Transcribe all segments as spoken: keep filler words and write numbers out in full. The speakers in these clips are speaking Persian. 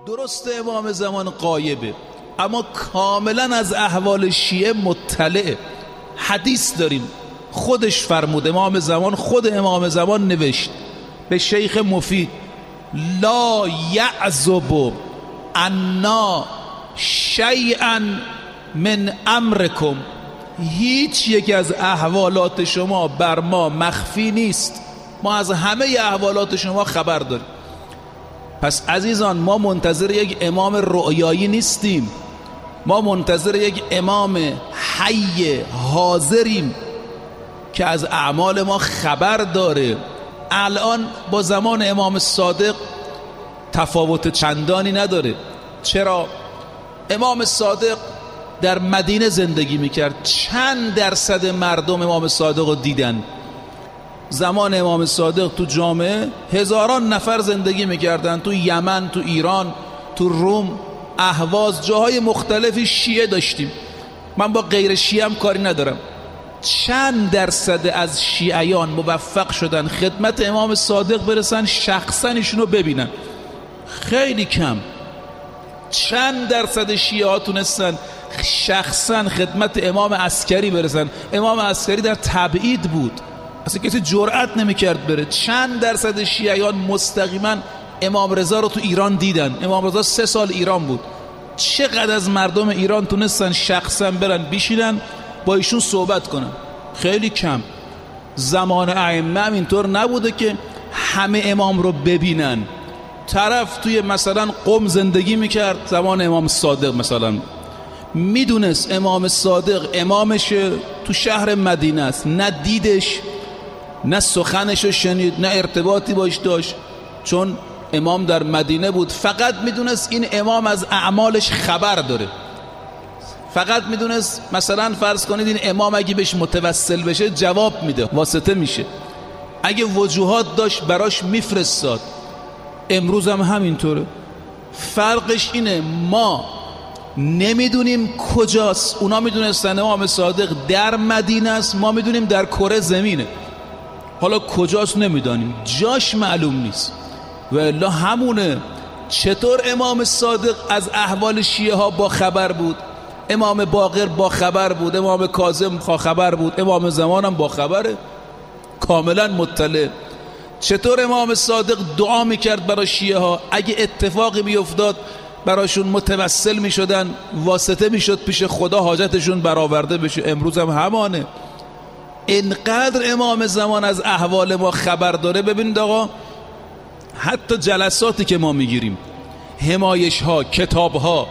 درست امام زمان غایبه اما کاملا از احوال شیعه مطلعه. حدیث داریم خودش فرمود، امام زمان خود امام زمان نوشت به شیخ مفید لا یعزب عنا شیئا من امرکم، هیچ یک از احوالات شما بر ما مخفی نیست، ما از همه احوالات شما خبر داریم. پس عزیزان ما منتظر یک امام رؤیایی نیستیم، ما منتظر یک امام حی حاضریم که از اعمال ما خبر داره. الان با زمان امام صادق تفاوت چندانی نداره. چرا؟ امام صادق در مدینه زندگی میکرد، چند درصد مردم امام صادق رو دیدن؟ زمان امام صادق تو جامعه هزاران نفر زندگی میکردن، تو یمن، تو ایران، تو روم، اهواز، جاهای مختلفی شیعه داشتیم. من با غیر شیعه هم کاری ندارم. چند درصد از شیعیان موفق شدن خدمت امام صادق برسن، شخصا ایشونو ببینن؟ خیلی کم. چند درصد شیعه ها تونستن شخصا خدمت امام عسکری برسن؟ امام عسکری در تبعید بود، اصلا کسی جرأت نمیکرد بره. چند درصد شیعیان مستقیما امام رضا رو تو ایران دیدن؟ امام رضا سه سال ایران بود. چقدر از مردم ایران تونستن شخصا برن بشینن با ایشون صحبت کنن؟ خیلی کم. زمان ائمه هم اینطور نبوده که همه امام رو ببینن. طرف توی مثلا قم زندگی میکرد، زمان امام صادق مثلا میدونست امام صادق امامش تو شهر مدینه است، نه دیدش نه سخنش رو شنید نه ارتباطی باش داشت، چون امام در مدینه بود. فقط میدونست این امام از اعمالش خبر داره، فقط میدونست مثلا فرض کنید این امام اگه بهش متوسل بشه جواب میده، واسطه میشه، اگه وجوهات داشت براش میفرستاد. امروز هم همینطوره. فرقش اینه ما نمیدونیم کجاست. اونا میدونستن امام صادق در مدینه است، ما میدونیم در کره زمینه. حالا کجاست نمیدانیم، جاش معلوم نیست. و الا همونه. چطور امام صادق از احوال شیعه ها با خبر بود؟ امام باقر با خبر بود، امام کاظم با خبر بود، امام زمان هم با خبره، کاملا مطلع. چطور امام صادق دعا میکرد برای شیعه ها؟ اگه اتفاقی بیفتاد براشون متوسل میشدن، واسطه میشد پیش خدا حاجتشون برآورده بشه. امروز هم همانه. اینقدر امام زمان از احوال ما خبر داره. ببینید آقا، حتی جلساتی که ما میگیریم، حمایش ها، کتاب ها،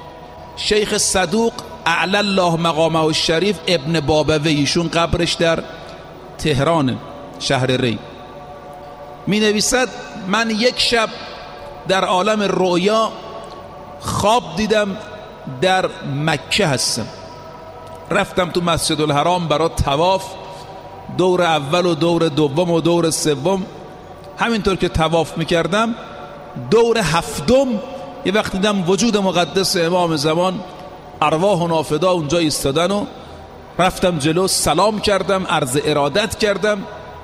شیخ صدوق اعلی الله مقامه الشریف ابن بابوی، ایشون قبرش در تهران شهر ری، می نویسد من یک شب در عالم رؤیا خواب دیدم در مکه هستم، رفتم تو مسجد الحرام برای طواف، دور اول و دور دوم و دور سوم. همینطور که طواف میکردم دور هفتم یه وقت دیدم وجود مقدس امام زمان، ارواح و نافدا اونجا ایستادن و رفتم جلو، سلام کردم، عرض ارادت کردم.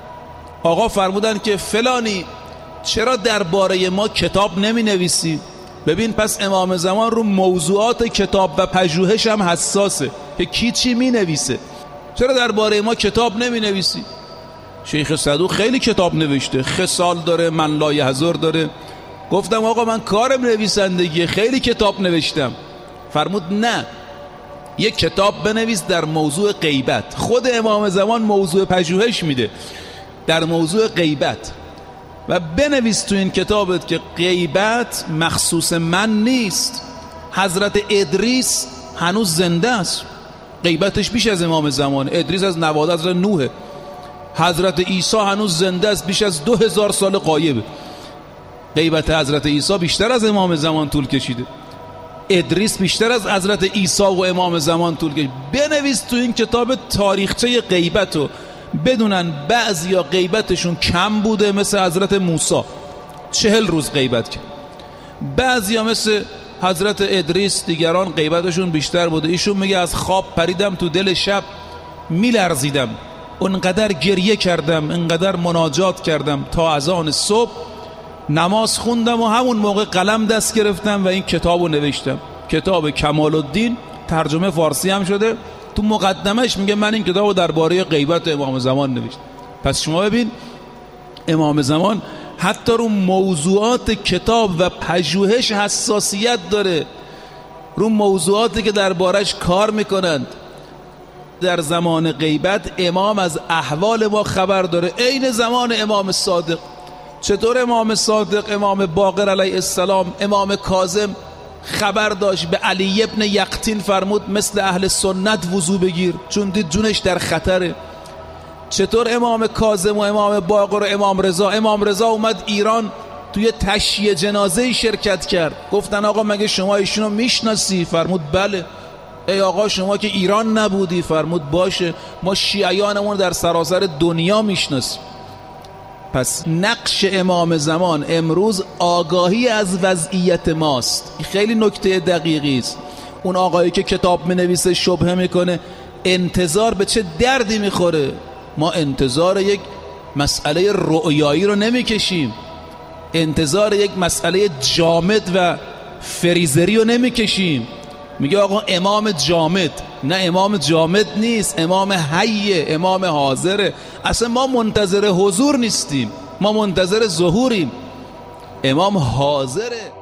آقا فرمودن که فلانی چرا درباره ما کتاب نمی نویسی؟ ببین پس امام زمان رو موضوعات کتاب و پژوهش هم حساسه که کی چی می نویسه. چرا درباره ما کتاب نمی نویسی؟ شیخ صدوق خیلی کتاب نوشته، خصال داره، من لا یحضر داره. گفتم آقا من کارم نویسندگیه، خیلی کتاب نوشتم. فرمود نه، یک کتاب بنویس در موضوع غیبت. خود امام زمان موضوع پژوهش میده در موضوع غیبت و بنویس تو این کتابت که غیبت مخصوص من نیست. حضرت ادریس هنوز زنده است، غیبتش بیش از امام زمان. ادریس از نواد حضرت نوح. حضرت عیسی هنوز زنده است، بیش از دو هزار سال غایبه. غیبت حضرت عیسی بیشتر از امام زمان طول کشیده. ادریس بیشتر از حضرت عیسی و امام زمان طول کشید. بنویس تو این کتاب تاریخچه غیبت رو، بدونن بعضیا غیبتشون کم بوده مثل حضرت موسی چهل روز غیبت کرد، بعضیا مثل حضرت ادریس دیگران غیبتشون بیشتر بوده. ایشون میگه از خواب پریدم تو دل شب میلرزیدم، اونقدر گریه کردم، انقدر مناجات کردم تا اذان صبح نماز خوندم و همون موقع قلم دست گرفتم و این کتابو نوشتم. کتاب کمال الدین، ترجمه فارسی هم شده. تو مقدمهش میگه من این کتابو درباره غیبت امام زمان نوشتم. پس شما ببین امام زمان حتی رو موضوعات کتاب و پژوهش حساسیت داره، رو موضوعاتی که دربارش کار میکنند. در زمان غیبت امام از احوال ما خبر داره، عین زمان امام صادق. چطور امام صادق، امام باقر علیه السلام، امام کاظم خبر داشت، به علی ابن یقطین فرمود مثل اهل سنت وضو بگیر چون دید جونش در خطره. چطور امام کاظم و امام باقر و امام رضا، امام رضا اومد ایران توی تشییع جنازه شرکت کرد، گفتن آقا مگه شما ایشونو میشناسی؟ فرمود بله. ای آقا شما که ایران نبودی؟ فرمود باشه، ما شیعیانمون در سراسر دنیا میشناسیم. پس نقش امام زمان امروز آگاهی از وضعیت ماست. این خیلی نکته دقیقی است. اون آقایی که کتاب منویسه شبهه میکنه انتظار به چه دردی میخوره. ما انتظار یک مسئله رؤیایی رو نمیکشیم، انتظار یک مسئله جامد و فریزری رو نمیکشیم. میگه آقا امام جامد، نه امام جامد نیست، امام حیه، امام حاضره. اصلا ما منتظر حضور نیستیم، ما منتظر ظهوریم. امام حاضره.